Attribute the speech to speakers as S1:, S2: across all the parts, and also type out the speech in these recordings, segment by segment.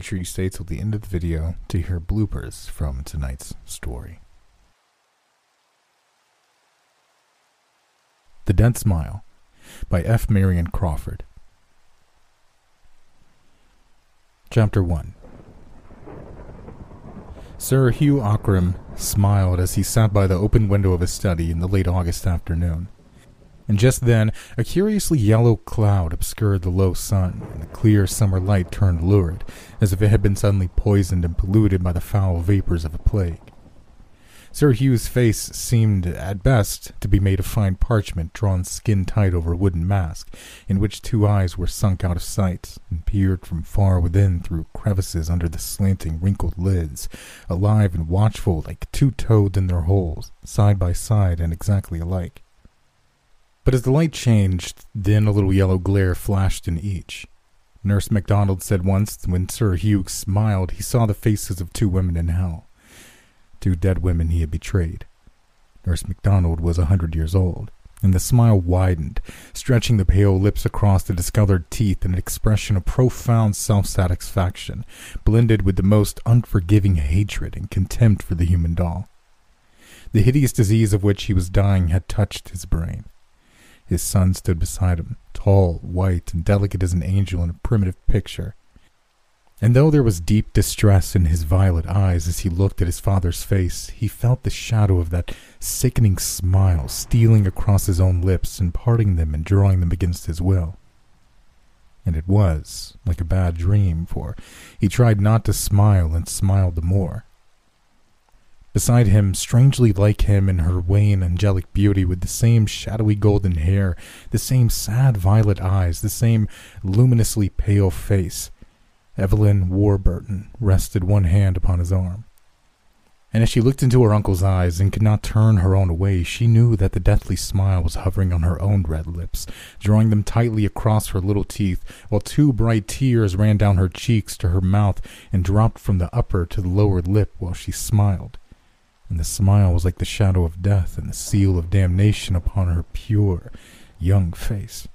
S1: make sure you stay till the end of the video to hear bloopers from tonight's story. The Dead Smile by F. Marion Crawford. Chapter 1. Sir Hugh Ockram smiled as he sat by the open window of his study in the late August afternoon. And just then, a curiously yellow cloud obscured the low sun, and the clear summer light turned lurid, as if it had been suddenly poisoned and polluted by the foul vapors of a plague. Sir Hugh's face seemed, at best, to be made of fine parchment drawn skin-tight over a wooden mask, in which two eyes were sunk out of sight, and peered from far within through crevices under the slanting, wrinkled lids, alive and watchful like two toads in their holes, side by side and exactly alike. But as the light changed, then a little yellow glare flashed in each. Nurse MacDonald said once, when Sir Hugh smiled, he saw the faces of two women in hell. 2 dead women he had betrayed. Nurse MacDonald was 100 years old, and the smile widened, stretching the pale lips across the discolored teeth in an expression of profound self-satisfaction, blended with the most unforgiving hatred and contempt for the human doll. The hideous disease of which he was dying had touched his brain. His son stood beside him, tall, white, and delicate as an angel in a primitive picture. And though there was deep distress in his violet eyes as he looked at his father's face, he felt the shadow of that sickening smile stealing across his own lips and parting them and drawing them against his will. And it was like a bad dream, for he tried not to smile and smiled the more. Beside him, strangely like him in her wan angelic beauty, with the same shadowy golden hair, the same sad violet eyes, the same luminously pale face, Evelyn Warburton rested one hand upon his arm. And as she looked into her uncle's eyes and could not turn her own away, she knew that the deathly smile was hovering on her own red lips, drawing them tightly across her little teeth, while 2 bright tears ran down her cheeks to her mouth and dropped from the upper to the lower lip while she smiled. And the smile was like the shadow of death and the seal of damnation upon her pure, young face.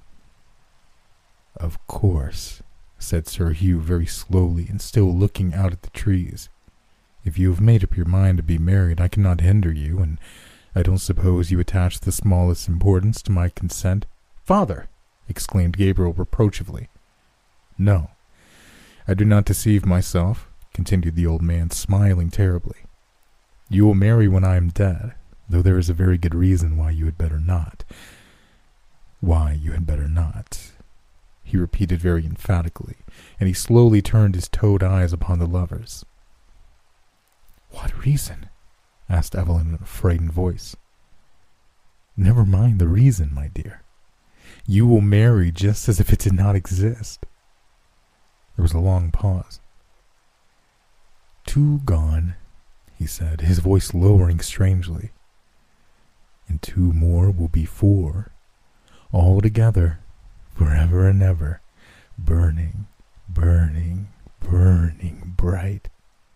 S1: "Of course," said Sir Hugh very slowly and still looking out at the trees. "If you have made up your mind to be married, I cannot hinder you, and I don't suppose you attach the smallest importance to my consent." "Father!" exclaimed Gabriel reproachfully. "No, I do not deceive myself," continued the old man, smiling terribly. "You will marry when I am dead, though there is a very good reason why you had better not. Why you had better not," he repeated very emphatically, and he slowly turned his toad eyes upon the lovers. "What reason?" asked Evelyn in a frightened voice. "Never mind the reason, my dear. You will marry just as if it did not exist." There was a long pause. "2 gone," he said, his voice lowering strangely. "And 2 more will be 4, all together, forever and ever, burning, burning, burning bright."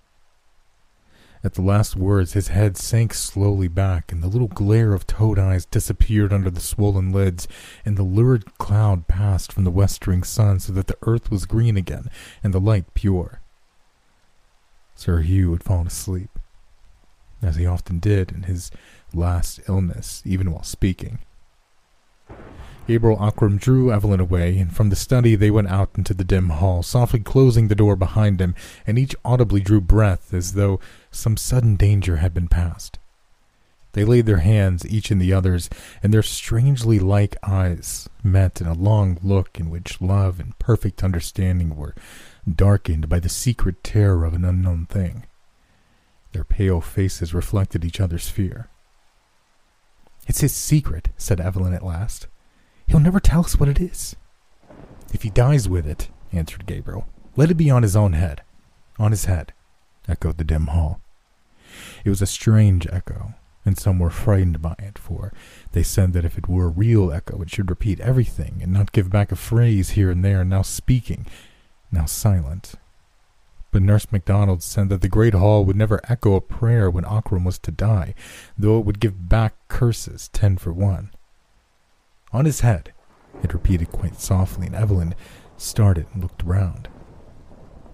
S1: At the last words, his head sank slowly back, and the little glare of toad eyes disappeared under the swollen lids, and the lurid cloud passed from the westering sun so that the earth was green again, and the light pure. Sir Hugh had fallen asleep, as he often did in his last illness, even while speaking. Gabriel Ockram drew Evelyn away, and from the study they went out into the dim hall, softly closing the door behind him, and each audibly drew breath as though some sudden danger had been passed. They laid their hands each in the other's, and their strangely like eyes met in a long look in which love and perfect understanding were darkened by the secret terror of an unknown thing. Their pale faces reflected each other's fear. "It's his secret," said Evelyn at last. "He'll never tell us what it is." "If he dies with it," answered Gabriel, "let it be on his own head." "On his head," echoed the dim hall. It was a strange echo, and some were frightened by it, for they said that if it were a real echo it should repeat everything and not give back a phrase here and there, now speaking, now silent. But Nurse MacDonald said that the great hall would never echo a prayer when Ockram was to die, though it would give back curses 10 for 1. "On his head," it repeated quite softly, and Evelyn started and looked round.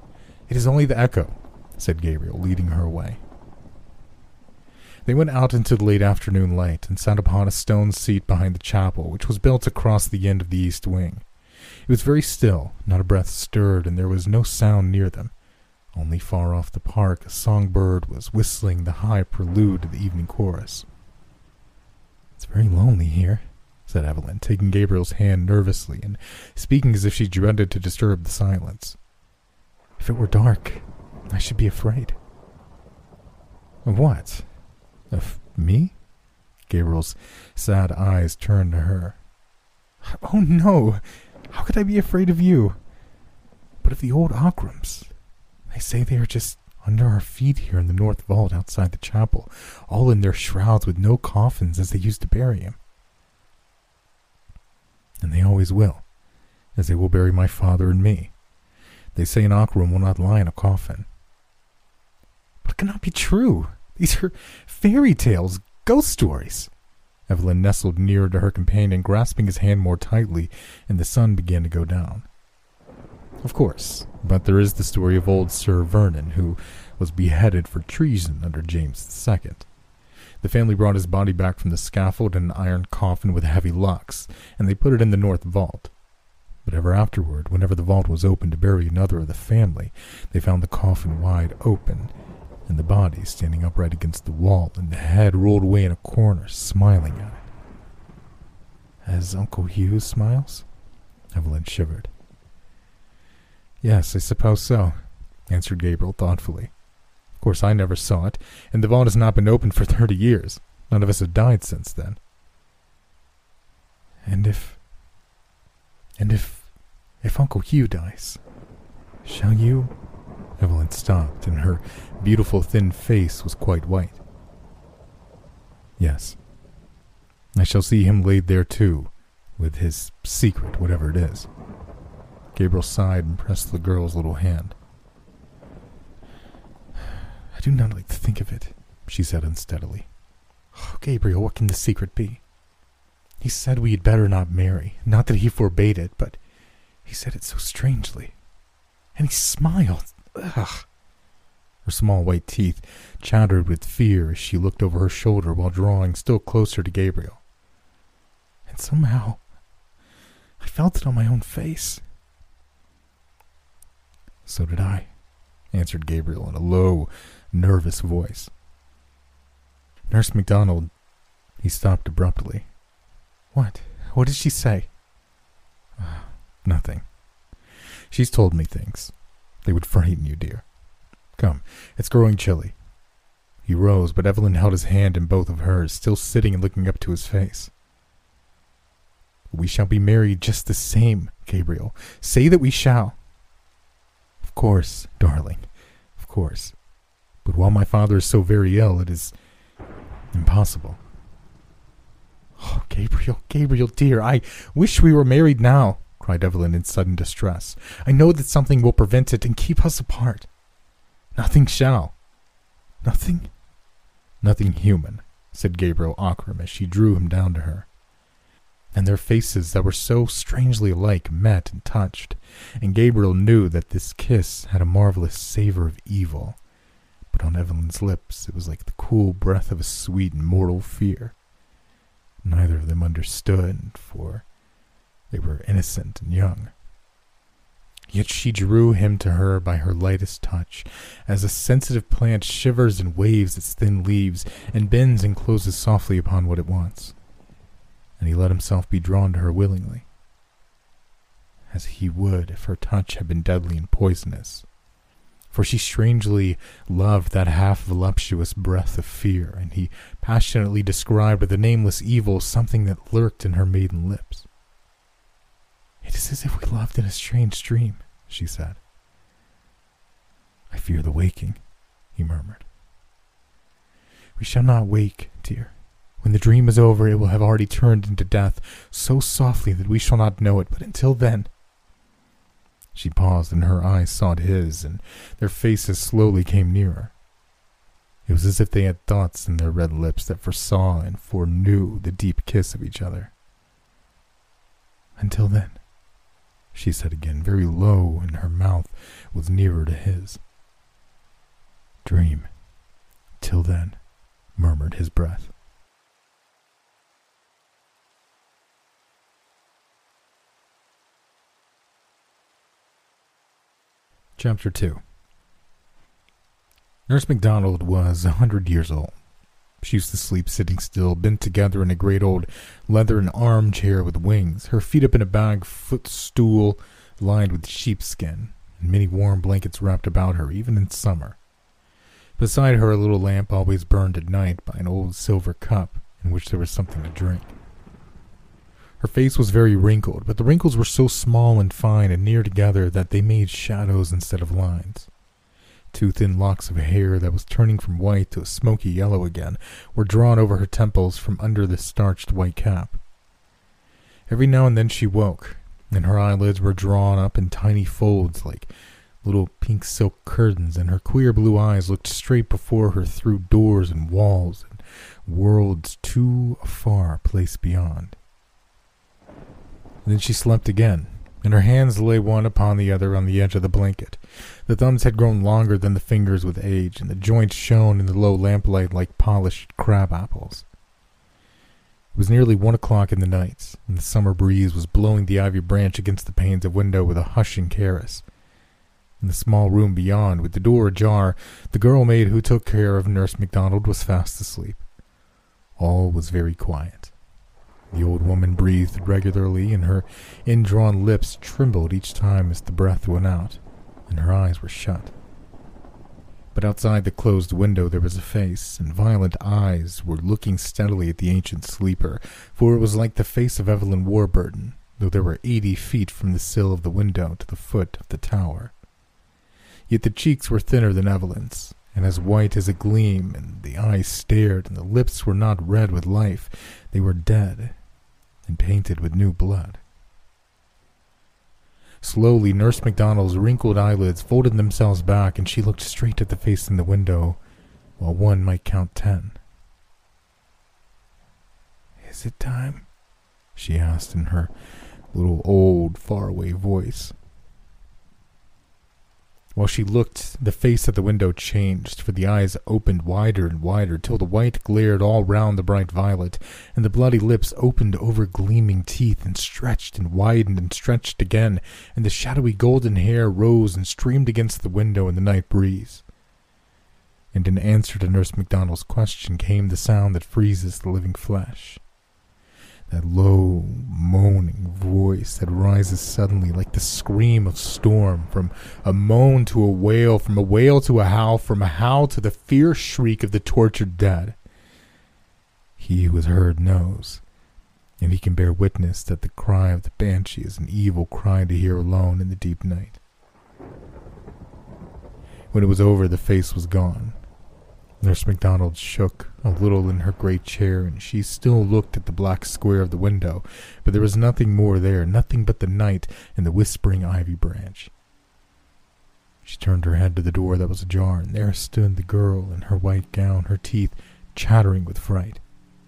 S1: It is only the echo, said Gabriel, leading her away. They went out into the late afternoon light and sat upon a stone seat behind the chapel, which was built across the end of the east wing. It was very still, not a breath stirred, and there was no sound near them. Only far off the park a songbird was whistling the high prelude to the evening chorus. It's very lonely here, said Evelyn, taking Gabriel's hand nervously and speaking as if she dreaded to disturb the silence. If it were dark, I should be afraid. Of what? Of me? Gabriel's sad eyes turned to her. Oh no! How could I be afraid of you? But of the old Ockrams. They say they are just under our feet here in the north vault outside the chapel, all in their shrouds with no coffins as they used to bury him. And they always will, as they will bury my father and me. They say an Ockram will not lie in a coffin. But it cannot be true. These are fairy tales, ghost stories. Evelyn nestled nearer to her companion, grasping his hand more tightly, and the sun began to go down. Of course, but there is the story of old Sir Vernon, who was beheaded for treason under James II. The family brought his body back from the scaffold in an iron coffin with heavy locks, and they put it in the north vault. But ever afterward, whenever the vault was opened to bury another of the family, they found the coffin wide open, and the body standing upright against the wall, and the head rolled away in a corner, smiling at it. As Uncle Hugh smiles? Evelyn shivered. Yes, I suppose so, answered Gabriel thoughtfully. Of course, I never saw it, and the vault has not been opened for 30 years. None of us have died since then. And if Uncle Hugh dies, shall you? Evelyn stopped, and her beautiful thin face was quite white. Yes. I shall see him laid there too, with his secret, whatever it is. Gabriel sighed and pressed the girl's little hand. I do not like to think of it, she said unsteadily. Oh, Gabriel, what can the secret be? He said we had better not marry. Not that he forbade it, but he said it so strangely. And he smiled. Ugh. Her small white teeth chattered with fear as she looked over her shoulder while drawing still closer to Gabriel. And somehow, I felt it on my own face. So did I, answered Gabriel in a low, nervous voice. Nurse MacDonald, he stopped abruptly. What? What did she say? Nothing. She's told me things. They would frighten you, dear. Come, it's growing chilly. He rose, but Evelyn held his hand in both of hers, still sitting and looking up to his face. We shall be married just the same, Gabriel. Say that we shall. Of course, darling, of course. But while my father is so very ill, it is impossible. Oh, Gabriel, dear, I wish we were married now, cried Evelyn in sudden distress. I know that something will prevent it and keep us apart. Nothing shall. Nothing? Nothing human, said Gabriel Ockram as she drew him down to her. And their faces that were so strangely alike met and touched, and Gabriel knew that this kiss had a marvelous savor of evil. But on Evelyn's lips it was like the cool breath of a sweet and mortal fear. Neither of them understood, for they were innocent and young. Yet she drew him to her by her lightest touch, as a sensitive plant shivers and waves its thin leaves, and bends and closes softly upon what it wants. And he let himself be drawn to her willingly, as he would if her touch had been deadly and poisonous. For she strangely loved that half-voluptuous breath of fear, and he passionately described with a nameless evil something that lurked in her maiden lips. It is as if we loved in a strange dream, she said. I fear the waking, he murmured. We shall not wake, dear. When the dream is over, it will have already turned into death, so softly that we shall not know it, but until then... She paused, and her eyes sought his, and their faces slowly came nearer. It was as if they had thoughts in their red lips that foresaw and foreknew the deep kiss of each other. Until then, she she said again, very low, and her mouth was nearer to his. Dream. Till then, murmured his breath. Chapter 2. Nurse MacDonald was 100 years old. She used to sleep sitting still, bent together in a great old leathern armchair with wings, her feet up in a bag footstool lined with sheepskin, and many warm blankets wrapped about her, even in summer. Beside her, a little lamp always burned at night by an old silver cup in which there was something to drink. Her face was very wrinkled, but the wrinkles were so small and fine and near together that they made shadows instead of lines. Two thin locks of hair that was turning from white to a smoky yellow again were drawn over her temples from under the starched white cap. Every now and then she woke, and her eyelids were drawn up in tiny folds like little pink silk curtains, and her queer blue eyes looked straight before her through doors and walls and worlds too far placed beyond. And then she slept again, and her hands lay one upon the other on the edge of the blanket. The thumbs had grown longer than the fingers with age, and the joints shone in the low lamplight like polished crab apples. It was nearly 1 o'clock in the night, and the summer breeze was blowing the ivy branch against the panes of window with a hushing caress. In the small room beyond, with the door ajar, the girl-maid who took care of Nurse MacDonald was fast asleep. All was very quiet. The old woman breathed regularly, and her indrawn lips trembled each time as the breath went out, and her eyes were shut. But outside the closed window there was a face, and violet eyes were looking steadily at the ancient sleeper, for it was like the face of Evelyn Warburton, though there were 80 feet from the sill of the window to the foot of the tower. Yet the cheeks were thinner than Evelyn's, and as white as a gleam, and the eyes stared, and the lips were not red with life, they were dead, and painted with new blood. Slowly, Nurse MacDonald's wrinkled eyelids folded themselves back, and she looked straight at the face in the window, while one might count 10. "Is it time?" she asked in her little old, faraway voice. While she looked, the face at the window changed, for the eyes opened wider and wider, till the white glared all round the bright violet, and the bloody lips opened over gleaming teeth, and stretched and widened and stretched again, and the shadowy golden hair rose and streamed against the window in the night breeze. And in answer to Nurse MacDonald's question came the sound that freezes the living flesh. That low, moaning voice that rises suddenly like the scream of storm, from a moan to a wail, from a wail to a howl, from a howl to the fierce shriek of the tortured dead. He who has heard knows, and he can bear witness that the cry of the banshee is an evil cry to hear alone in the deep night. When it was over, the face was gone. Nurse MacDonald shook a little in her great chair, and she still looked at the black square of the window, but there was nothing more there, nothing but the night and the whispering ivy branch. She turned her head to the door that was ajar, and there stood the girl in her white gown, her teeth chattering with fright.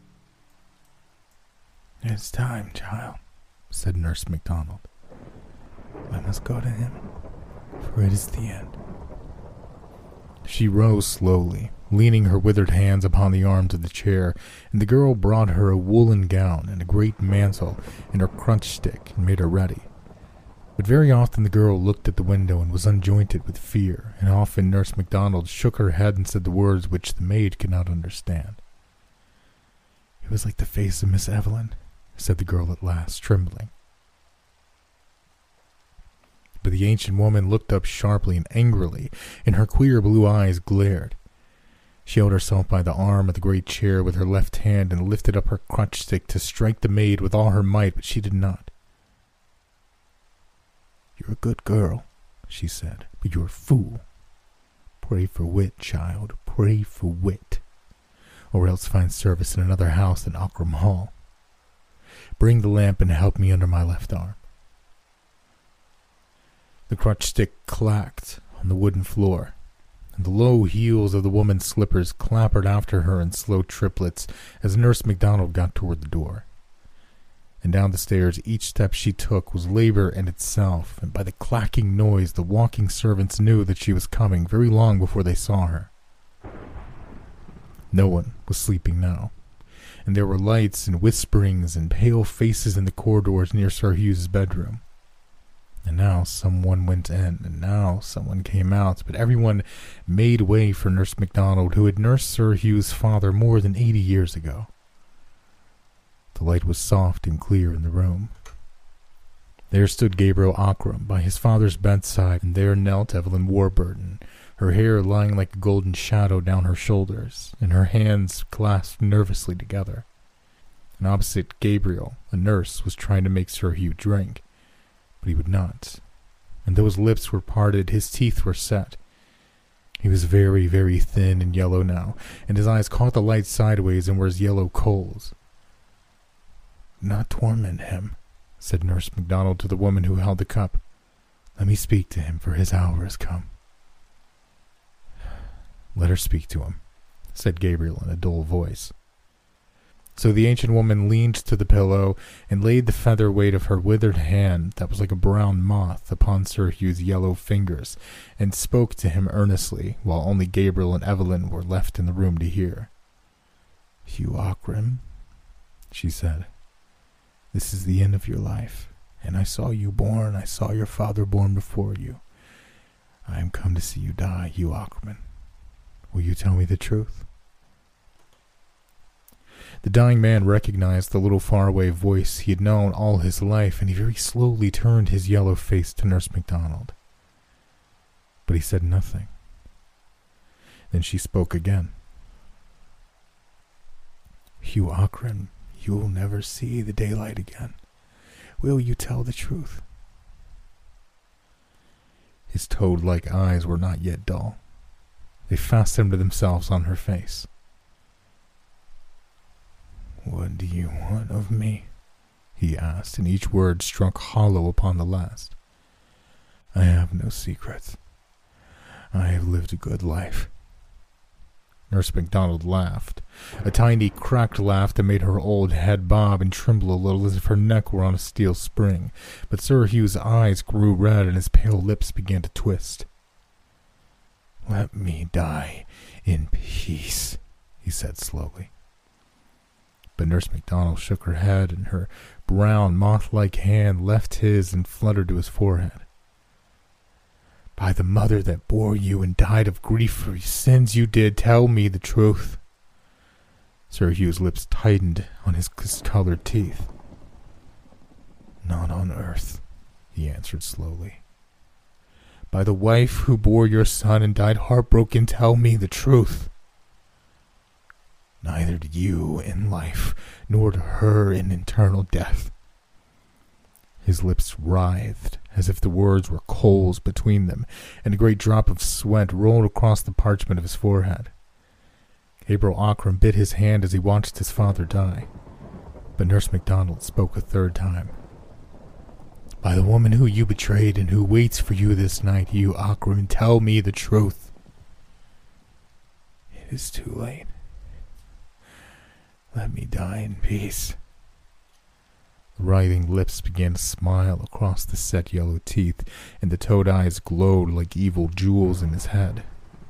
S1: "It is time, child," said Nurse MacDonald. "Let us go to him, for it is the end." She rose slowly, leaning her withered hands upon the arms of the chair, and the girl brought her a woolen gown and a great mantle and her crutch stick and made her ready. But very often the girl looked at the window and was unjointed with fear, and often Nurse MacDonald shook her head and said the words which the maid could not understand. "It was like the face of Miss Evelyn," said the girl at last, trembling. But the ancient woman looked up sharply and angrily, and her queer blue eyes glared. She held herself by the arm of the great chair with her left hand and lifted up her crutch stick to strike the maid with all her might, but she did not. "You're a good girl," she said, "but you're a fool. Pray for wit, child, pray for wit, or else find service in another house than Aughrim Hall. Bring the lamp and help me under my left arm." The crutch stick clacked on the wooden floor, and the low heels of the woman's slippers clattered after her in slow triplets as Nurse MacDonald got toward the door. and down the stairs each step she took was labor in itself, and by the clacking noise the walking servants knew that she was coming very long before they saw her. No one was sleeping now, and there were lights and whisperings and pale faces in the corridors near Sir Hugh's bedroom. And now someone went in, and now someone came out, but everyone made way for Nurse MacDonald, who had nursed Sir Hugh's father more than 80 years ago. The light was soft and clear in the room. There stood Gabriel Ockram by his father's bedside, and there knelt Evelyn Warburton, her hair lying like a golden shadow down her shoulders, and her hands clasped nervously together. And opposite Gabriel, a nurse was trying to make Sir Hugh drink, but he would not, and though his lips were parted, his teeth were set. He was very, very thin and yellow now, and his eyes caught the light sideways and were as yellow coals. "Do not torment him," said Nurse MacDonald to the woman who held the cup. "Let me speak to him, for his hour has come." "Let her speak to him," said Gabriel in a dull voice. So the ancient woman leaned to the pillow and laid the feather weight of her withered hand, that was like a brown moth, upon Sir Hugh's yellow fingers, and spoke to him earnestly, while only Gabriel and Evelyn were left in the room to hear. "Hugh Ockram," she said, "this is the end of your life, and I saw you born, I saw your father born before you. I am come to see you die, Hugh Ockram. Will you tell me the truth?" The dying man recognized the little faraway voice he had known all his life, and he very slowly turned his yellow face to Nurse MacDonald. But he said nothing. Then she spoke again. "Hugh Ockram, you will never see the daylight again. Will you tell the truth?" His toad-like eyes were not yet dull. They fastened themselves on her face. "What do you want of me?" he asked, and each word struck hollow upon the last. "I have no secrets. I have lived a good life." Nurse MacDonald laughed, a tiny cracked laugh that made her old head bob and tremble a little as if her neck were on a steel spring, but Sir Hugh's eyes grew red and his pale lips began to twist. "Let me die in peace," he said slowly. But Nurse MacDonald shook her head, and her brown, moth-like hand left his and fluttered to his forehead. "By the mother that bore you and died of grief for sins you did, tell me the truth." Sir Hugh's lips tightened on his colored teeth. "Not on earth," he answered slowly. "By the wife who bore your son and died heartbroken, tell me the truth." "Neither to you in life, nor to her in eternal death." His lips writhed, as if the words were coals between them, and a great drop of sweat rolled across the parchment of his forehead. Gabriel Ockram bit his hand as he watched his father die, but Nurse MacDonald spoke a third time. "By the woman who you betrayed and who waits for you this night, Hugh Ockram, tell me the truth." "It is too late. Let me die in peace." The writhing lips began to smile across the set yellow teeth, and the toad eyes glowed like evil jewels in his head.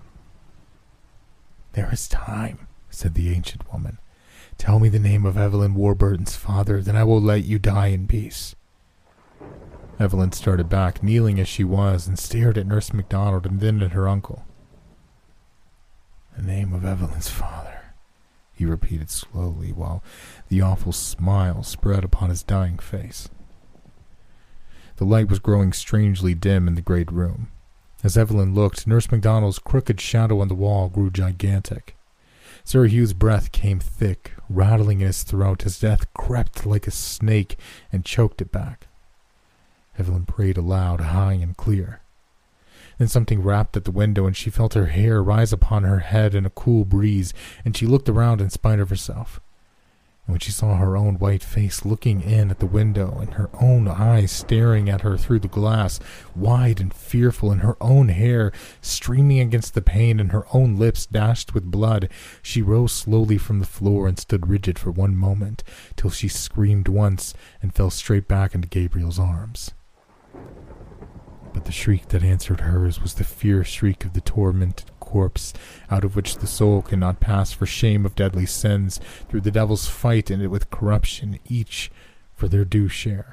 S1: "There is time," said the ancient woman. "Tell me the name of Evelyn Warburton's father, then I will let you die in peace." Evelyn started back, kneeling as she was, and stared at Nurse MacDonald and then at her uncle. "The name of Evelyn's father," he repeated slowly, while the awful smile spread upon his dying face. The light was growing strangely dim in the great room. As Evelyn looked, Nurse MacDonald's crooked shadow on the wall grew gigantic. Sir Hugh's breath came thick, rattling in his throat as death crept like a snake and choked it back. Evelyn prayed aloud, high and clear. Then something rapped at the window, and she felt her hair rise upon her head in a cool breeze, and she looked around in spite of herself. And when she saw her own white face looking in at the window, and her own eyes staring at her through the glass, wide and fearful, and her own hair streaming against the pane, and her own lips dashed with blood, she rose slowly from the floor and stood rigid for one moment, till she screamed once and fell straight back into Gabriel's arms. But the shriek that answered hers was the fierce shriek of the tormented corpse, out of which the soul cannot pass for shame of deadly sins, through the devil's fight in it with corruption, each for their due share.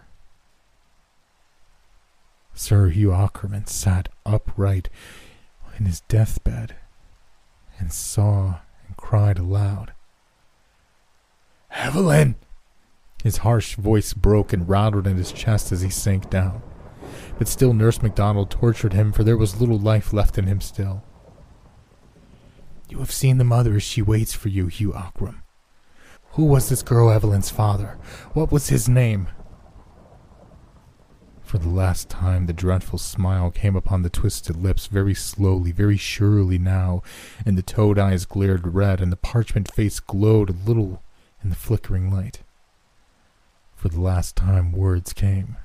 S1: Sir Hugh Aukerman sat upright in his deathbed, and saw and cried aloud. "Evelyn!" His harsh voice broke and rattled in his chest as he sank down. But still Nurse MacDonald tortured him, for there was little life left in him still. "You have seen the mother as she waits for you, Hugh Aukerman. Who was this girl Evelyn's father? What was his name?" For the last time the dreadful smile came upon the twisted lips, very slowly, very surely now, and the toad eyes glared red, and the parchment face glowed a little in the flickering light. For the last time words came.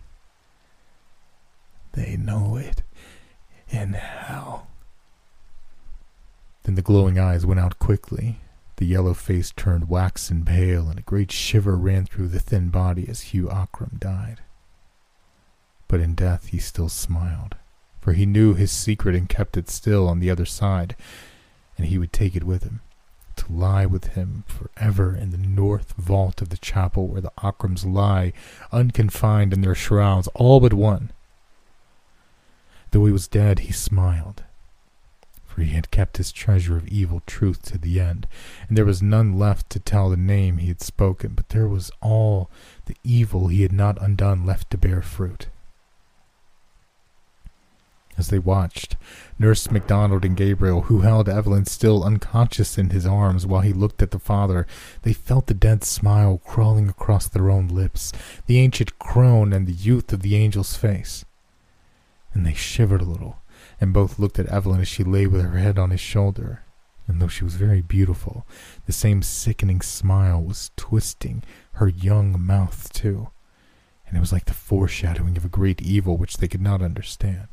S1: "They know it in hell." Then the glowing eyes went out quickly. The yellow face turned waxen pale, and a great shiver ran through the thin body as Hugh Aukerman died. But in death he still smiled, for he knew his secret and kept it still on the other side, and he would take it with him, to lie with him forever in the north vault of the chapel where the Aukermans lie, unconfined in their shrouds, all but one. Though he was dead, he smiled, for he had kept his treasure of evil truth to the end, and there was none left to tell the name he had spoken, but there was all the evil he had not undone left to bear fruit. As they watched, Nurse MacDonald and Gabriel, who held Evelyn still unconscious in his arms while he looked at the father, they felt the dead smile crawling across their own lips, the ancient crone and the youth of the angel's face. And they shivered a little, and both looked at Evelyn as she lay with her head on his shoulder. And though she was very beautiful, the same sickening smile was twisting her young mouth too, and it was like the foreshadowing of a great evil which they could not understand.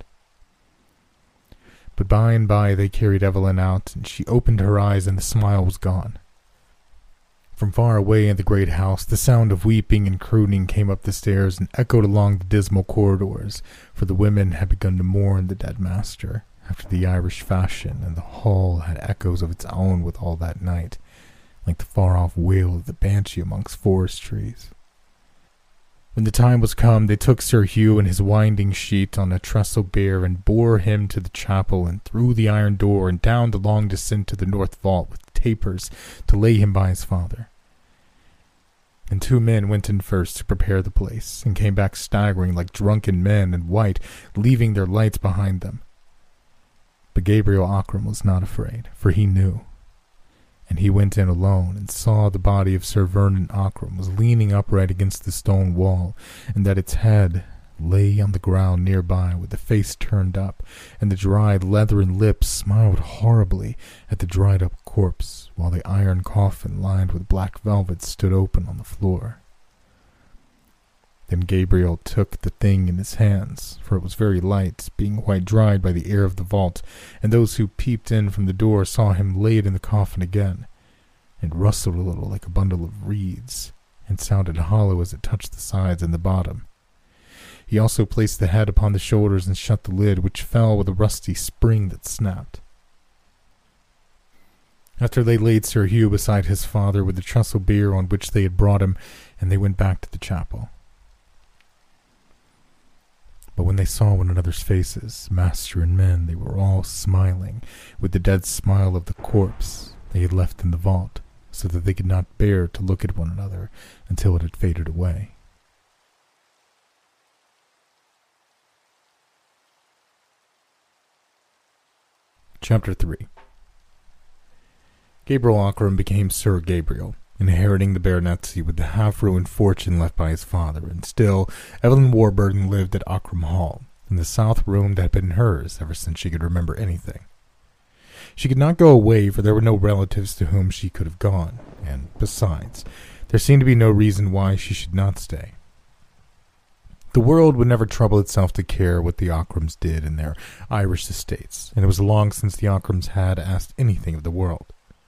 S1: But by and by they carried Evelyn out, and she opened her eyes, and the smile was gone. From far away in the great house, the sound of weeping and crooning came up the stairs and echoed along the dismal corridors, for the women had begun to mourn the dead master, after the Irish fashion, and the hall had echoes of its own with all that night, like the far-off wail of the banshee amongst forest trees. When the time was come, they took Sir Hugh and his winding sheet on a trestle bier, and bore him to the chapel, and through the iron door, and down the long descent to the north vault with tapers, to lay him by his father. And 2 men went in first to prepare the place, and came back staggering like drunken men in white, leaving their lights behind them. But Gabriel Aukerman was not afraid, for he knew. And he went in alone, and saw the body of Sir Vernon Aukerman was leaning upright against the stone wall, and that its head lay on the ground nearby with the face turned up, and the dried leathern lips smiled horribly at the dried-up corpse, while the iron coffin lined with black velvet stood open on the floor. Then Gabriel took the thing in his hands, for it was very light, being quite dried by the air of the vault, and those who peeped in from the door saw him laid in the coffin again. It rustled a little like a bundle of reeds, and sounded hollow as it touched the sides and the bottom. He also placed the head upon the shoulders and shut the lid, which fell with a rusty spring that snapped. After they laid Sir Hugh beside his father with the trestle bier on which they had brought him, and they went back to the chapel. But when they saw one another's faces, master and men, they were all smiling, with the dead smile of the corpse they had left in the vault, so that they could not bear to look at one another until it had faded away. Chapter 3. Gabriel Aukerman became Sir Gabriel, inheriting the baronetcy with the half-ruined fortune left by his father, and still Evelyn Warburton lived at Aukerman Hall, in the south room that had been hers ever since she could remember anything. She could not go away, for there were no relatives to whom she could have gone, and, besides, There seemed to be no reason why she should not stay. The world would never trouble itself to care what the Ockrams did in their Irish estates, and it was long since the Ockrams had asked anything of the world.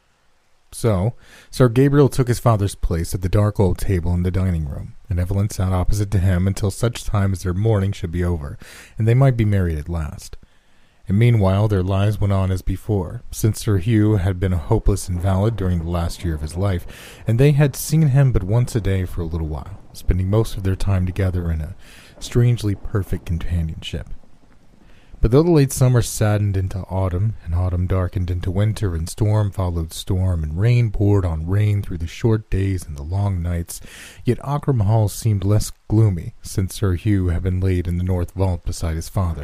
S1: So, Sir Gabriel took his father's place at the dark old table in the dining room, and Evelyn sat opposite to him until such time as their mourning should be over, and they might be married at last. And meanwhile their lives went on as before, since Sir Hugh had been a hopeless invalid during the last year of his life, and they had seen him but once a day for a little while, spending most of their time together in a strangely perfect companionship. But though the late summer saddened into autumn, and autumn darkened into winter, and storm followed storm, and rain poured on rain through the short days and the long nights, yet Ockram Hall seemed less gloomy since Sir Hugh had been laid in the north vault beside his father.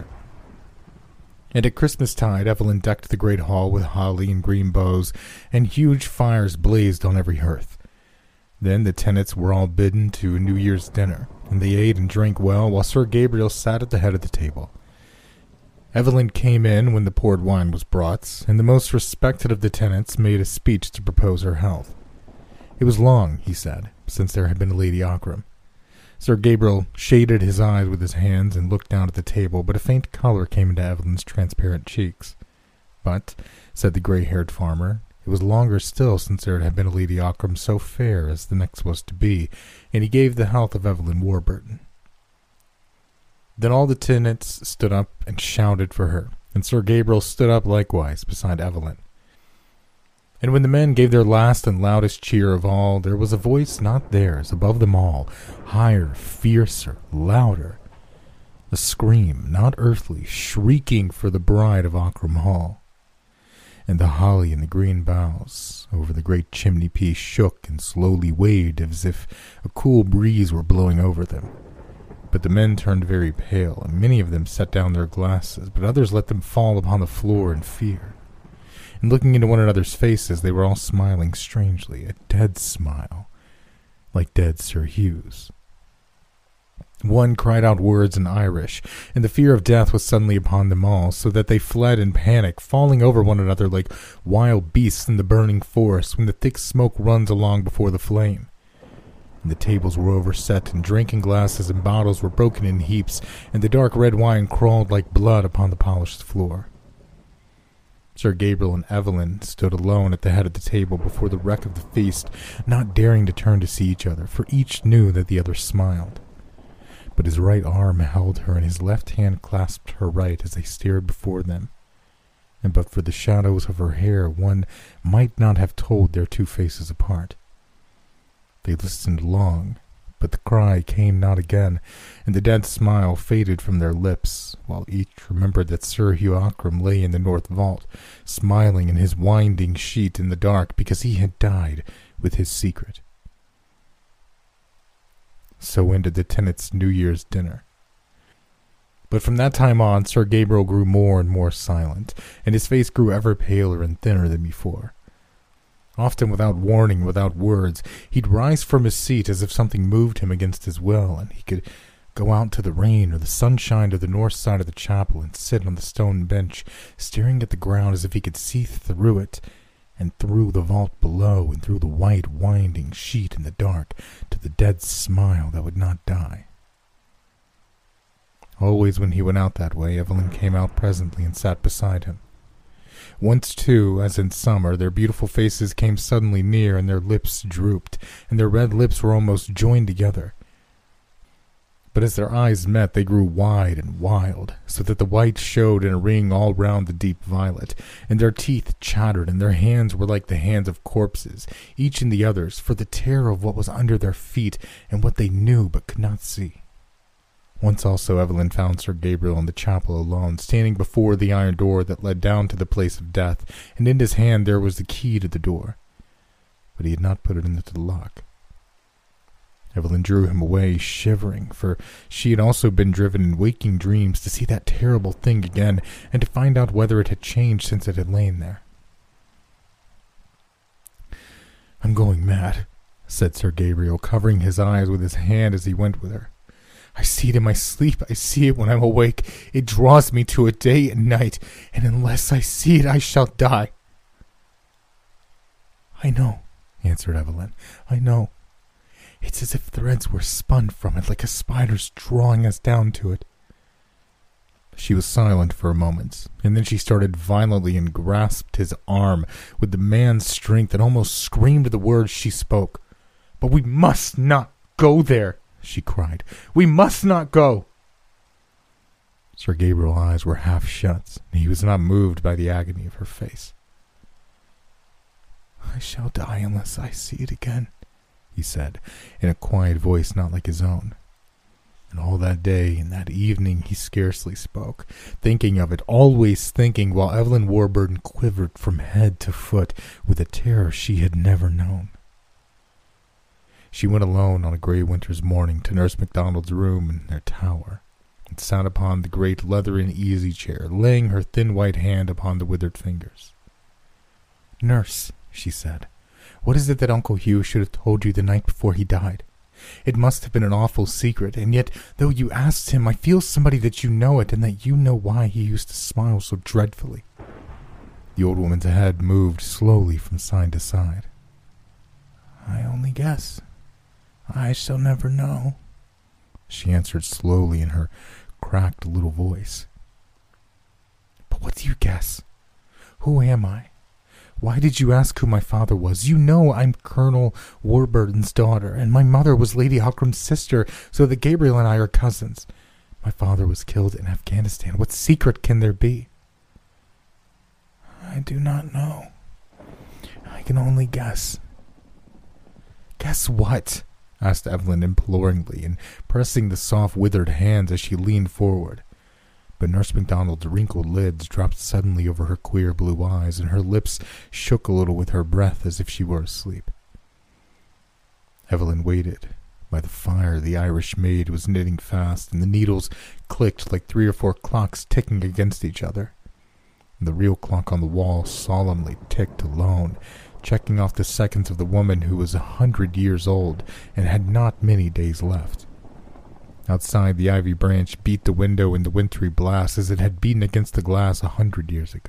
S1: And at Christmastide Evelyn decked the great hall with holly and green boughs, and huge fires blazed on every hearth. Then the tenants were all bidden to a New Year's dinner, and they ate and drank well, while Sir Gabriel sat at the head of the table. Evelyn came in when the poured wine was brought, and the most respected of the tenants made a speech to propose her health. It was long, he said, since there had been a Lady Ockram. Sir Gabriel shaded his eyes with his hands and looked down at the table, but a faint color came into Evelyn's transparent cheeks. But, said the gray-haired farmer, it was longer still since there had been a Lady Ockram so fair as the next was to be, and he gave the health of Evelyn Warburton. Then all the tenants stood up and shouted for her, and Sir Gabriel stood up likewise beside Evelyn. And when the men gave their last and loudest cheer of all, there was a voice not theirs, above them all, higher, fiercer, louder. A scream, not earthly, shrieking for the bride of Ockram Hall. And the holly and the green boughs over the great chimney-piece shook and slowly waved as if a cool breeze were blowing over them. But the men turned very pale, and many of them set down their glasses, but others let them fall upon the floor in fear. And looking into one another's faces, they were all smiling strangely, a dead smile, like dead Sir Hugh's. One cried out words in Irish, and the fear of death was suddenly upon them all, so that they fled in panic, falling over one another like wild beasts in the burning forest when the thick smoke runs along before the flame. And the tables were overset, and drinking glasses and bottles were broken in heaps, and the dark red wine crawled like blood upon the polished floor. Sir Gabriel and Evelyn stood alone at the head of the table before the wreck of the feast, not daring to turn to see each other, for each knew that the other smiled. But his right arm held her, and his left hand clasped her right as they stared before them. And but for the shadows of her hair, one might not have told their two faces apart. They listened long, but the cry came not again, and the dead smile faded from their lips, while each remembered that Sir Hugh Ockram lay in the north vault, smiling in his winding sheet in the dark, because he had died with his secret. So ended the tenants' New Year's dinner. But from that time on, Sir Gabriel grew more and more silent, and his face grew ever paler and thinner than before. Often without warning, without words, he'd rise from his seat as if something moved him against his will, and he could go out to the rain or the sunshine to the north side of the chapel and sit on the stone bench, staring at the ground as if he could see through it, and through the vault below, and through the white winding sheet in the dark, to the dead smile that would not die. Always when he went out that way, Evelyn came out presently and sat beside him. Once, too, as in summer, their beautiful faces came suddenly near, and their lips drooped, and their red lips were almost joined together. But as their eyes met, they grew wide and wild, so that the white showed in a ring all round the deep violet, and their teeth chattered, and their hands were like the hands of corpses, each in the other's, for the terror of what was under their feet, and what they knew but could not see. Once also Evelyn found Sir Gabriel in the chapel alone, standing before the iron door that led down to the place of death, and in his hand there was the key to the door. But he had not put it into the lock. Evelyn drew him away, shivering, for she had also been driven in waking dreams to see that terrible thing again, and to find out whether it had changed since it had lain there. "I'm going mad," said Sir Gabriel, covering his eyes with his hand as he went with her. "I see it in my sleep. I see it when I'm awake. It draws me to it day and night, and unless I see it, I shall die." "I know," answered Evelyn. "I know. It's as if threads were spun from it, like a spider's drawing us down to it." She was silent for a moment, and then she started violently and grasped his arm with the man's strength and almost screamed the words she spoke. "But we must not go there," she cried. "We must not go." Sir Gabriel's eyes were half shut, and he was not moved by the agony of her face. "I shall die unless I see it again," he said, in a quiet voice not like his own. And all that day and that evening he scarcely spoke, thinking of it, always thinking, while Evelyn Warburton quivered from head to foot with a terror she had never known. She went alone on a grey winter's morning to Nurse MacDonald's room in their tower, and sat upon the great leathern easy-chair, laying her thin white hand upon the withered fingers. "Nurse," she said, "what is it that Uncle Hugh should have told you the night before he died? It must have been an awful secret, and yet, though you asked him, I feel somebody that you know it, and that you know why he used to smile so dreadfully." The old woman's head moved slowly from side to side. "I only guess. I shall never know," she answered slowly in her cracked little voice. "But what do you guess? Who am I? Why did you ask who my father was? You know I'm Colonel Warburton's daughter, and my mother was Lady Ockram's sister, so that Gabriel and I are cousins. My father was killed in Afghanistan. What secret can there be?" "I do not know. I can only guess." "Guess what?" asked Evelyn imploringly, and pressing the soft withered hands as she leaned forward. But Nurse MacDonald's wrinkled lids dropped suddenly over her queer blue eyes, and her lips shook a little with her breath as if she were asleep. Evelyn waited. By the fire the Irish maid was knitting fast, and the needles clicked like 3 or 4 clocks ticking against each other. And the real clock on the wall solemnly ticked alone, checking off the seconds of the woman who was 100 years old and had not many days left. Outside, the ivy branch beat the window in the wintry blast as it had beaten against the glass 100 years ago.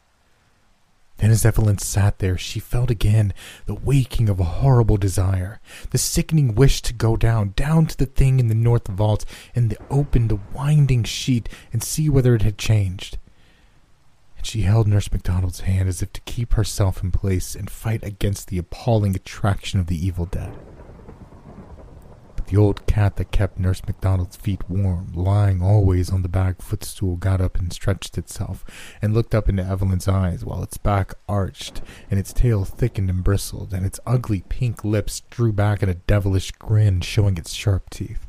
S1: Then as Evelyn sat there, she felt again the waking of a horrible desire, the sickening wish to go down to the thing in the north vault and open the winding sheet and see whether it had changed. And she held Nurse MacDonald's hand as if to keep herself in place and fight against the appalling attraction of the evil dead. The old cat that kept Nurse MacDonald's feet warm, lying always on the back footstool, got up and stretched itself, and looked up into Evelyn's eyes, while its back arched, and its tail thickened and bristled, and its ugly pink lips drew back in a devilish grin, showing its sharp teeth.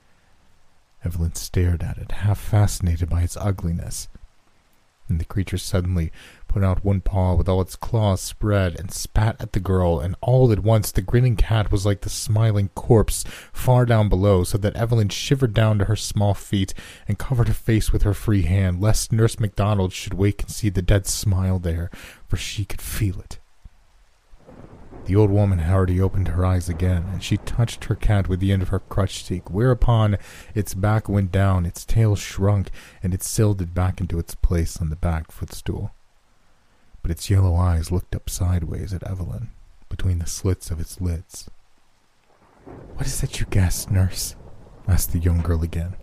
S1: Evelyn stared at it, half fascinated by its ugliness. And the creature suddenly put out one paw with all its claws spread and spat at the girl, and all at once the grinning cat was like the smiling corpse far down below, so that Evelyn shivered down to her small feet and covered her face with her free hand, lest Nurse MacDonald should wake and see the dead smile there, for she could feel it. The old woman had already opened her eyes again, and she touched her cat with the end of her crutch stick, whereupon its back went down, its tail shrunk, and it silted back into its place on the back footstool. But its yellow eyes looked up sideways at Evelyn, between the slits of its lids. "What is that you guessed, nurse?" asked the young girl again.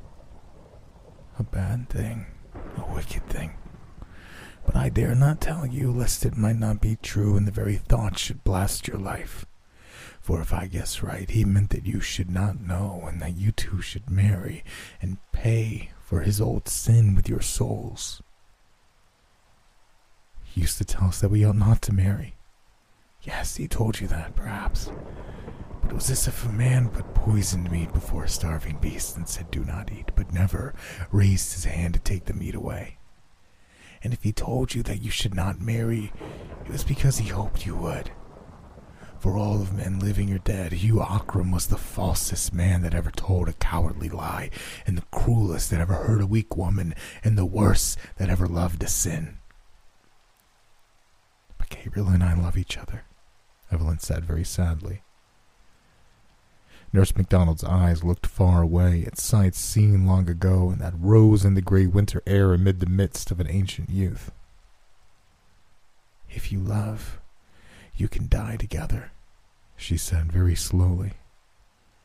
S1: "A bad thing, a wicked thing. But I dare not tell you, lest it might not be true and the very thought should blast your life. For if I guess right, he meant that you should not know, and that you two should marry and pay for his old sin with your souls. He used to tell us that we ought not to marry. Yes, he told you that, perhaps. But it was as if a man put poisoned meat before a starving beast and said, 'Do not eat,' but never raised his hand to take the meat away. And if he told you that you should not marry, it was because he hoped you would. For all of men living or dead, Hugh Ockram was the falsest man that ever told a cowardly lie, and the cruelest that ever hurt a weak woman, and the worst that ever loved a sin." "But Gabriel and I love each other," Evelyn said very sadly. Nurse MacDonald's eyes looked far away at sights seen long ago, and that rose in the grey winter air amid the midst of an ancient youth. "If you love, you can die together," she said very slowly.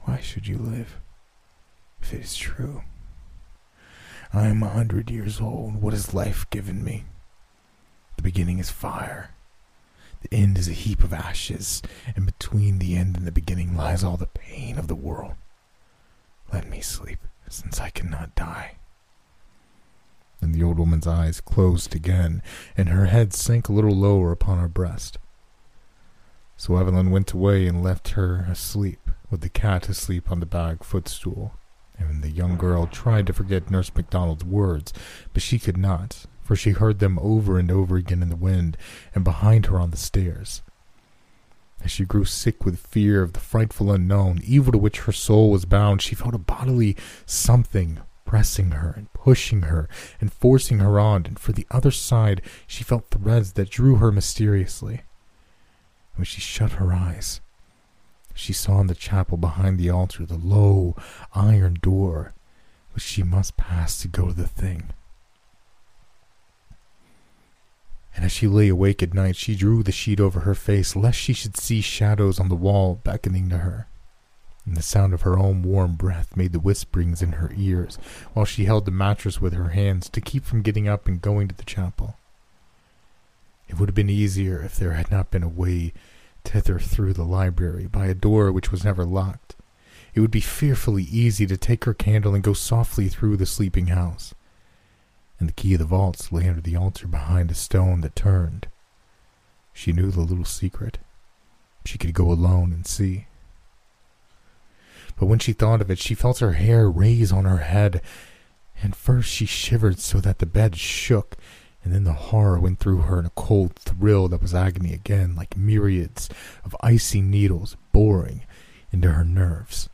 S1: Why should you live, if it is true? I am 100 years old. What has life given me? The beginning is fire. The end is a heap of ashes, and between the end and the beginning lies all the pain of the world. Let me sleep, since I cannot die. And the old woman's eyes closed again, and her head sank a little lower upon her breast. So Evelyn went away and left her asleep, with the cat asleep on the bag footstool. And the young girl tried to forget Nurse MacDonald's words, but she could not, for she heard them over and over again in the wind and behind her on the stairs. As she grew sick with fear of the frightful unknown, evil to which her soul was bound, she felt a bodily something pressing her and pushing her and forcing her on, and for the other side she felt threads that drew her mysteriously. When she shut her eyes, she saw in the chapel behind the altar the low iron door which she must pass to go to the thing. And as she lay awake at night, she drew the sheet over her face lest she should see shadows on the wall beckoning to her. And the sound of her own warm breath made the whisperings in her ears while she held the mattress with her hands to keep from getting up and going to the chapel. It would have been easier if there had not been a way thither through the library by a door which was never locked. It would be fearfully easy to take her candle and go softly through the sleeping house. And the key of the vaults lay under the altar behind a stone that turned. She knew the little secret. She could go alone and see. But when she thought of it, she felt her hair raise on her head, and first she shivered so that the bed shook, and then the horror went through her in a cold thrill that was agony again, like myriads of icy needles boring into her nerves.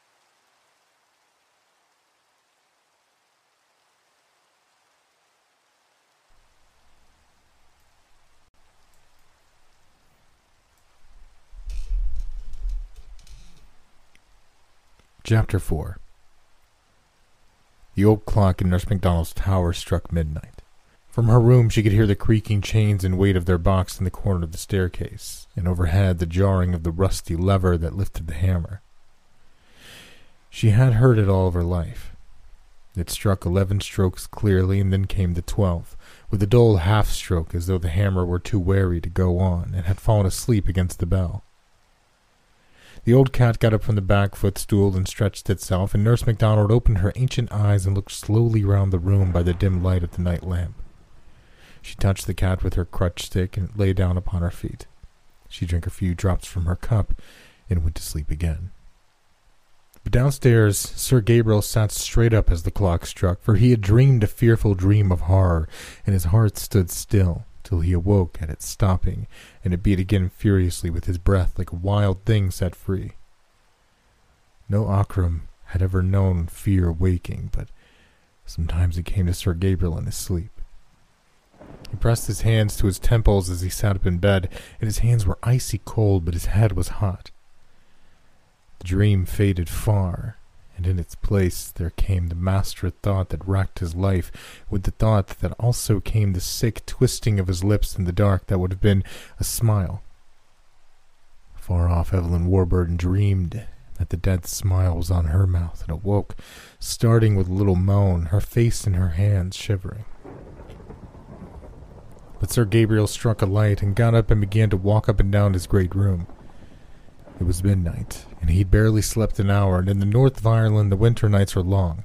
S1: Chapter 4. The old clock in Nurse MacDonald's tower struck midnight. From her room she could hear the creaking chains and weight of their box in the corner of the staircase, and overhead the jarring of the rusty lever that lifted the hammer. She had heard it all of her life. It struck 11 strokes clearly, and then came the 12th, with a dull half-stroke as though the hammer were too wary to go on, and had fallen asleep against the bell. The old cat got up from the back footstool and stretched itself, and Nurse MacDonald opened her ancient eyes and looked slowly round the room by the dim light of the night lamp. She touched the cat with her crutch stick, and it lay down upon her feet. She drank a few drops from her cup and went to sleep again. But downstairs Sir Gabriel sat straight up as the clock struck, for he had dreamed a fearful dream of horror, and his heart stood still till he awoke at its stopping, and it beat again furiously with his breath like a wild thing set free. No Ockram had ever known fear waking, but sometimes it came to Sir Gabriel in his sleep. He pressed his hands to his temples as he sat up in bed, and his hands were icy cold, but his head was hot. The dream faded far, and in its place there came the master thought that racked his life, with the thought that also came the sick twisting of his lips in the dark that would have been a smile. Far off Evelyn Warburton dreamed that the dead smile was on her mouth, and awoke, starting with a little moan, her face in her hands shivering. But Sir Gabriel struck a light and got up and began to walk up and down his great room. It was midnight, and he'd barely slept an hour, and in the north of Ireland the winter nights are long.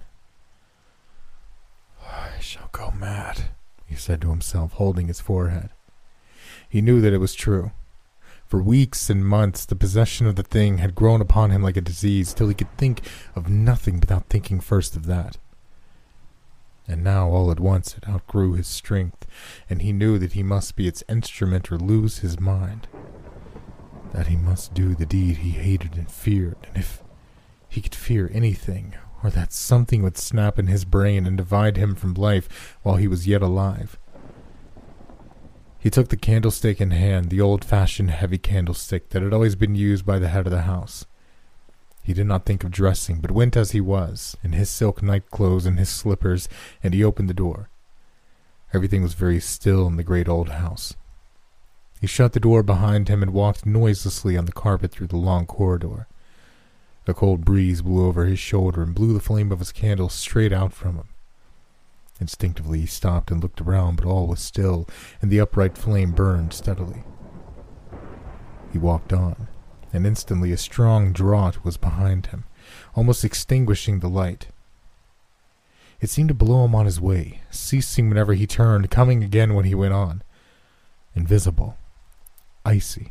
S1: "I shall go mad," he said to himself, holding his forehead. He knew that it was true. For weeks and months the possession of the thing had grown upon him like a disease, till he could think of nothing without thinking first of that. And now all at once it outgrew his strength, and he knew that he must be its instrument or lose his mind. That he must do the deed he hated and feared, and if he could fear anything, or that something would snap in his brain and divide him from life while he was yet alive. He took the candlestick in hand, the old-fashioned heavy candlestick that had always been used by the head of the house. He did not think of dressing, but went as he was, in his silk night-clothes and his slippers, and he opened the door. Everything was very still in the great old house. He shut the door behind him and walked noiselessly on the carpet through the long corridor. The cold breeze blew over his shoulder and blew the flame of his candle straight out from him. Instinctively he stopped and looked around, but all was still, and the upright flame burned steadily. He walked on, and instantly a strong draught was behind him, almost extinguishing the light. It seemed to blow him on his way, ceasing whenever he turned, coming again when he went on. Invisible. Icy.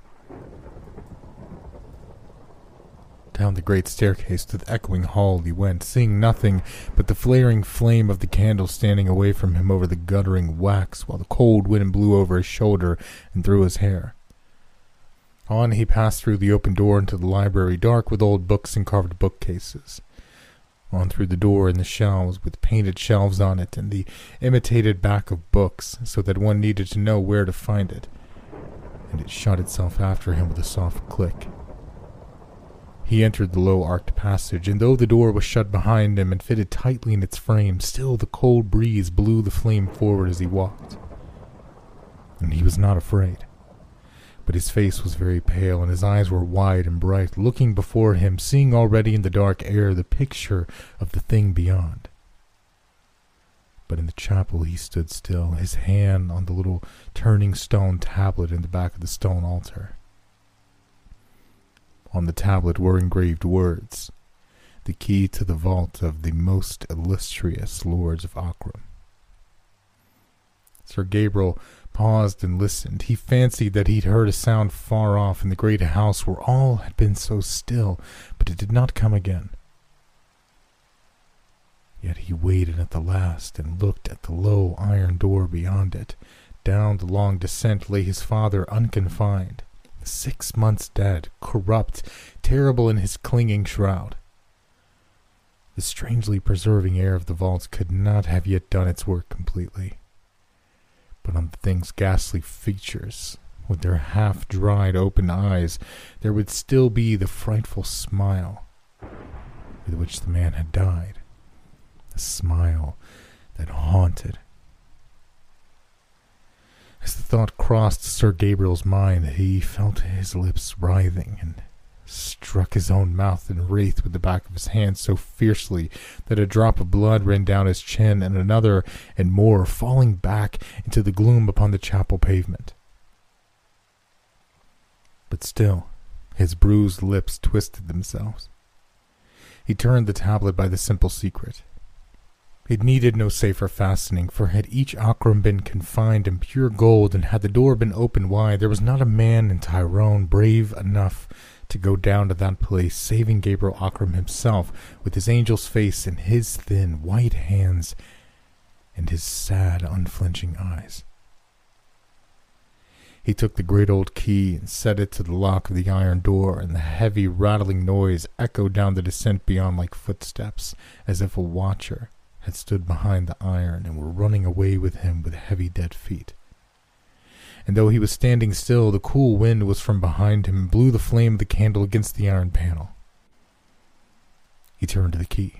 S1: Down the great staircase to the echoing hall he went, seeing nothing but the flaring flame of the candle standing away from him over the guttering wax, while the cold wind blew over his shoulder and through his hair. On he passed through the open door into the library, dark with old books and carved bookcases. On through the door and the shelves, with painted shelves on it, and the imitated back of books, so that one needed to know where to find it, and it shut itself after him with a soft click. He entered the low arched passage, and though the door was shut behind him and fitted tightly in its frame, still the cold breeze blew the flame forward as he walked. And he was not afraid. But his face was very pale, and his eyes were wide and bright, looking before him, seeing already in the dark air the picture of the thing beyond. But in the chapel he stood still, his hand on the little turning stone tablet in the back of the stone altar. On the tablet were engraved words, the key to the vault of the most illustrious lords of Akram. Sir Gabriel paused and listened. He fancied that he'd heard a sound far off in the great house where all had been so still, but it did not come again. Yet he waited at the last and looked at the low iron door beyond it. Down the long descent lay his father unconfined, 6 months dead, corrupt, terrible in his clinging shroud. The strangely preserving air of the vaults could not have yet done its work completely. But on the thing's ghastly features, with their half-dried open eyes, there would still be the frightful smile with which the man had died. A smile that haunted. As the thought crossed Sir Gabriel's mind, he felt his lips writhing and struck his own mouth and writhed with the back of his hand so fiercely that a drop of blood ran down his chin, and another and more, falling back into the gloom upon the chapel pavement. But still, his bruised lips twisted themselves. He turned the tablet by the simple secret. It needed no safer fastening, for had each Akram been confined in pure gold, and had the door been opened wide, there was not a man in Tyrone brave enough to go down to that place, saving Gabriel Akram himself, with his angel's face and his thin, white hands and his sad, unflinching eyes. He took the great old key and set it to the lock of the iron door, and the heavy, rattling noise echoed down the descent beyond like footsteps, as if a watcher had stood behind the iron and were running away with him with heavy dead feet. And though he was standing still, the cool wind was from behind him and blew the flame of the candle against the iron panel. He turned to the key.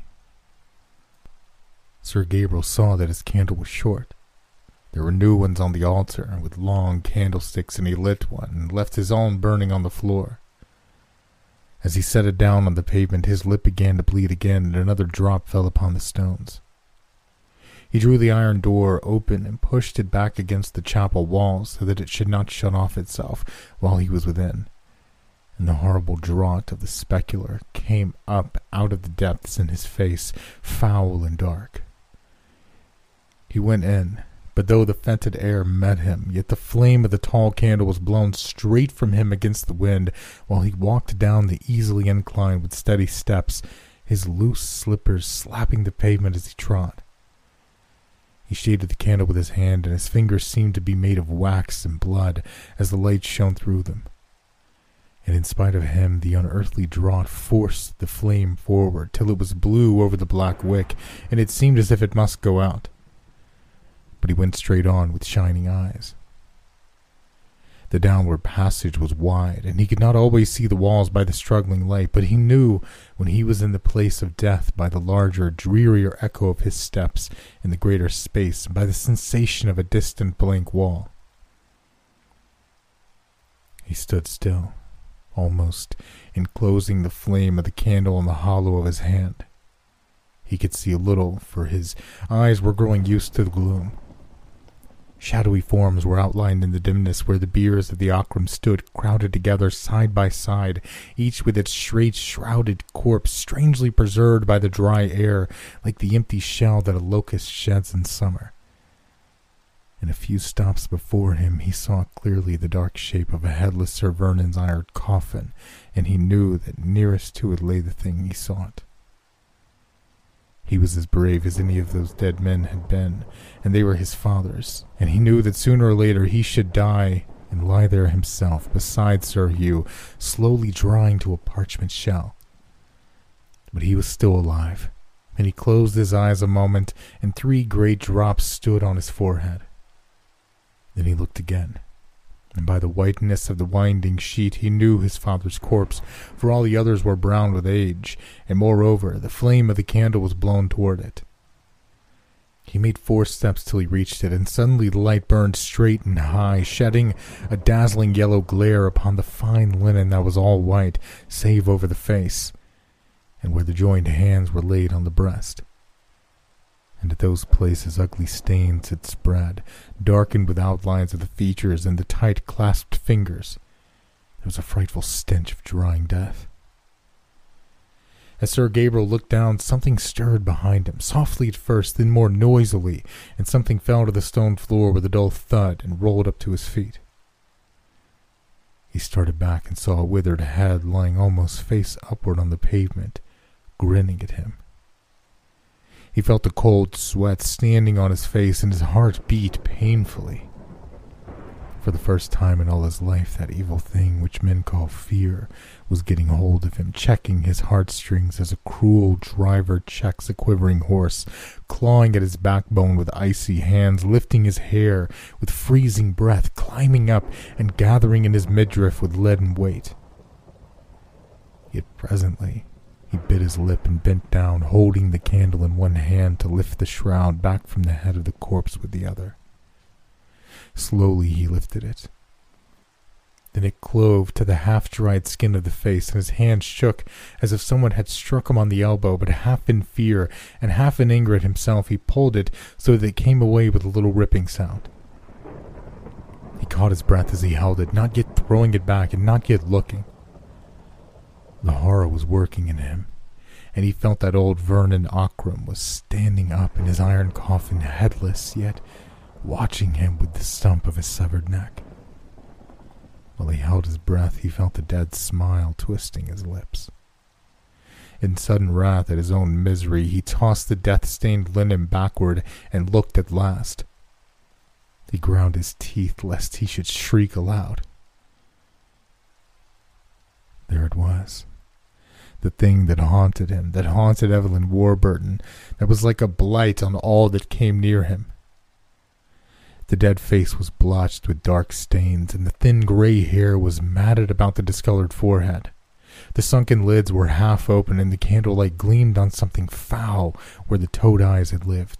S1: Sir Gabriel saw that his candle was short. There were new ones on the altar with long candlesticks, and he lit one and left his own burning on the floor. As he set it down on the pavement, his lip began to bleed again, and another drop fell upon the stones. He drew the iron door open and pushed it back against the chapel walls so that it should not shut off itself while he was within, and the horrible draught of the specular came up out of the depths in his face, foul and dark. He went in, but though the fetid air met him, yet the flame of the tall candle was blown straight from him against the wind, while he walked down the easily incline with steady steps, his loose slippers slapping the pavement as he trod. He shaded the candle with his hand, and his fingers seemed to be made of wax and blood as the light shone through them. And in spite of him, the unearthly draught forced the flame forward till it was blue over the black wick, and it seemed as if it must go out. But he went straight on with shining eyes. The downward passage was wide, and he could not always see the walls by the struggling light, but he knew when he was in the place of death by the larger, drearier echo of his steps in the greater space, and by the sensation of a distant blank wall. He stood still, almost enclosing the flame of the candle in the hollow of his hand. He could see a little, for his eyes were growing used to the gloom. Shadowy forms were outlined in the dimness where the biers of the Akram stood crowded together side by side, each with its straight shrouded corpse strangely preserved by the dry air, like the empty shell that a locust sheds in summer. In a few stops before him he saw clearly the dark shape of a headless Sir Vernon's iron coffin, and he knew that nearest to it lay the thing he sought. He was as brave as any of those dead men had been, and they were his fathers, and he knew that sooner or later he should die and lie there himself beside Sir Hugh, slowly drying to a parchment shell. But he was still alive, and he closed his eyes a moment, and 3 great drops stood on his forehead. Then he looked again, and by the whiteness of the winding sheet he knew his father's corpse, for all the others were brown with age, and moreover the flame of the candle was blown toward it. He made 4 steps till he reached it, and suddenly the light burned straight and high, shedding a dazzling yellow glare upon the fine linen that was all white, save over the face, and where the joined hands were laid on the breast. And at those places ugly stains had spread, darkened with outlines of the features and the tight clasped fingers. There was a frightful stench of drying death. As Sir Gabriel looked down, something stirred behind him, softly at first, then more noisily, and something fell to the stone floor with a dull thud and rolled up to his feet. He started back and saw a withered head lying almost face upward on the pavement, grinning at him. He felt the cold sweat standing on his face, and his heart beat painfully. For the first time in all his life, that evil thing which men call fear was getting hold of him, checking his heartstrings as a cruel driver checks a quivering horse, clawing at his backbone with icy hands, lifting his hair with freezing breath, climbing up and gathering in his midriff with leaden weight. Yet presently he bit his lip and bent down, holding the candle in one hand to lift the shroud back from the head of the corpse with the other. Slowly he lifted it. Then it clove to the half-dried skin of the face, and his hand shook as if someone had struck him on the elbow, but half in fear and half in anger at himself he pulled it so that it came away with a little ripping sound. He caught his breath as he held it, not yet throwing it back and not yet looking. The horror was working in him, and he felt that old Vernon Akram was standing up in his iron coffin, headless, yet watching him with the stump of his severed neck. While he held his breath, he felt a dead smile twisting his lips. In sudden wrath at his own misery, he tossed the death-stained linen backward and looked at last. He ground his teeth lest he should shriek aloud. There it was, the thing that haunted him, that haunted Evelyn Warburton, that was like a blight on all that came near him. The dead face was blotched with dark stains, and the thin gray hair was matted about the discolored forehead. The sunken lids were half open, and the candlelight gleamed on something foul where the toad eyes had lived.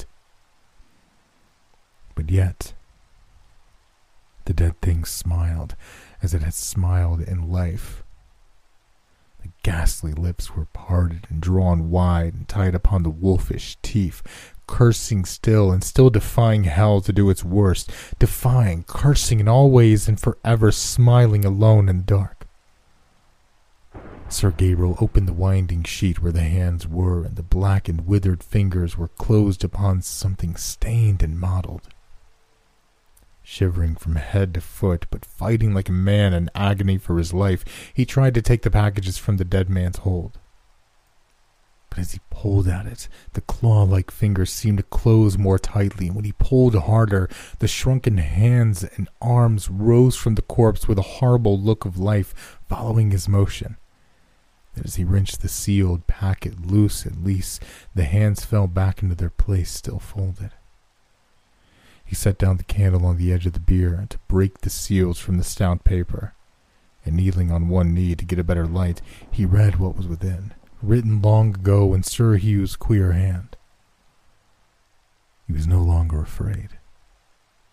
S1: But yet, the dead thing smiled as it had smiled in life. The ghastly lips were parted and drawn wide and tight upon the wolfish teeth, cursing still and still defying hell to do its worst, defying, cursing in all ways and forever, smiling alone in the dark. Sir Gabriel opened the winding sheet where the hands were, and the black and withered fingers were closed upon something stained and mottled. Shivering from head to foot, but fighting like a man in agony for his life, he tried to take the packages from the dead man's hold. But as he pulled at it, the claw-like fingers seemed to close more tightly, and when he pulled harder, the shrunken hands and arms rose from the corpse with a horrible look of life following his motion. And as he wrenched the sealed packet loose, at least, the hands fell back into their place, still folded. He set down the candle on the edge of the bier to break the seals from the stout paper, and kneeling on one knee to get a better light, he read what was within, written long ago in Sir Hugh's queer hand. He was no longer afraid.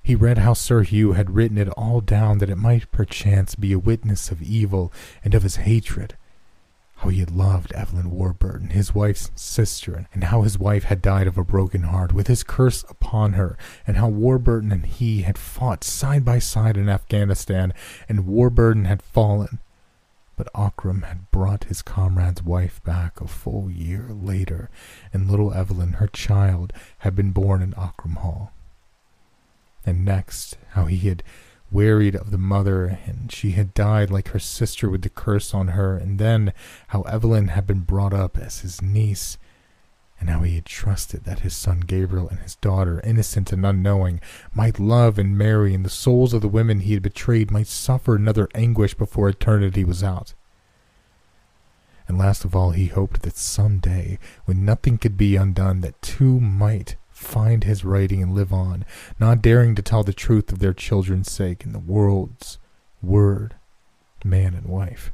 S1: He read how Sir Hugh had written it all down, that it might perchance be a witness of evil and of his hatred. How he had loved Evelyn Warburton, his wife's sister, and how his wife had died of a broken heart, with his curse upon her, and how Warburton and he had fought side by side in Afghanistan, and Warburton had fallen. But Akram had brought his comrade's wife back a full year later, and little Evelyn, her child, had been born in Akram Hall. And next, how he had wearied of the mother, and she had died like her sister with the curse on her, and then how Evelyn had been brought up as his niece, and how he had trusted that his son Gabriel and his daughter, innocent and unknowing, might love and marry, and the souls of the women he had betrayed might suffer another anguish before eternity was out. And last of all, he hoped that some day, when nothing could be undone, that two might find his writing and live on, not daring to tell the truth of their children's sake in the world's word, man and wife.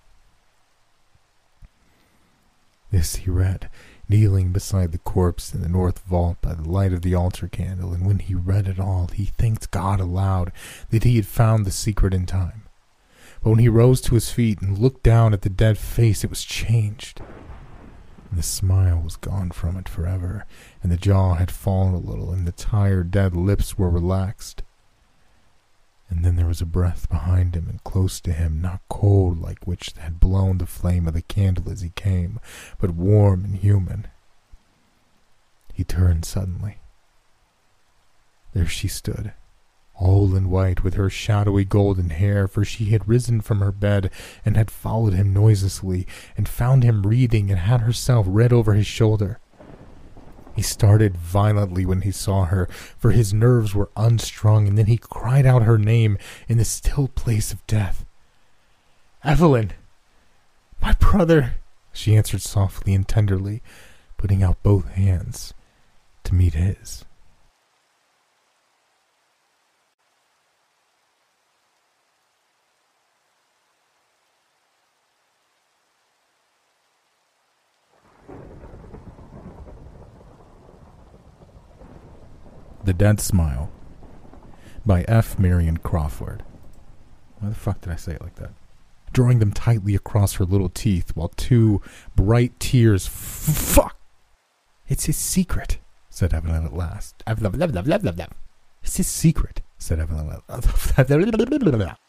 S1: This he read, kneeling beside the corpse in the north vault by the light of the altar candle, and when he read it all, he thanked God aloud that he had found the secret in time. But when he rose to his feet and looked down at the dead face, it was changed. And the smile was gone from it forever, and the jaw had fallen a little, and the tired, dead lips were relaxed. And then there was a breath behind him and close to him, not cold like which had blown the flame of the candle as he came, but warm and human. He turned suddenly. There she stood, all in white, with her shadowy golden hair, for she had risen from her bed and had followed him noiselessly, and found him reading, and had herself read over his shoulder. He started violently when he saw her, for his nerves were unstrung, and then he cried out her name in the still place of death. "Evelyn! My brother!" she answered softly and tenderly, putting out both hands to meet his. The Dead Smile by F. Marion Crawford. Why the fuck did I say it like that? Drawing them tightly across her little teeth while two bright tears fuck. "It's his secret," said Evelyn at last. "It's his secret," said Evelyn at last.